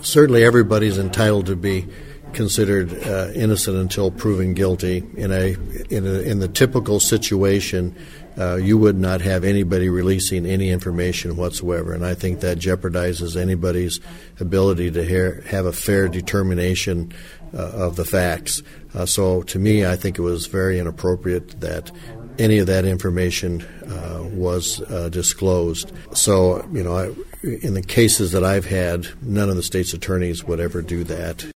Certainly everybody's entitled to be considered innocent until proven guilty. In the typical situation, you would not have anybody releasing any information whatsoever, and I think that jeopardizes anybody's ability to have a fair determination of the facts. So to me, I think it was very inappropriate that any of that information was disclosed. So, in the cases that I've had, none of the state's attorneys would ever do that.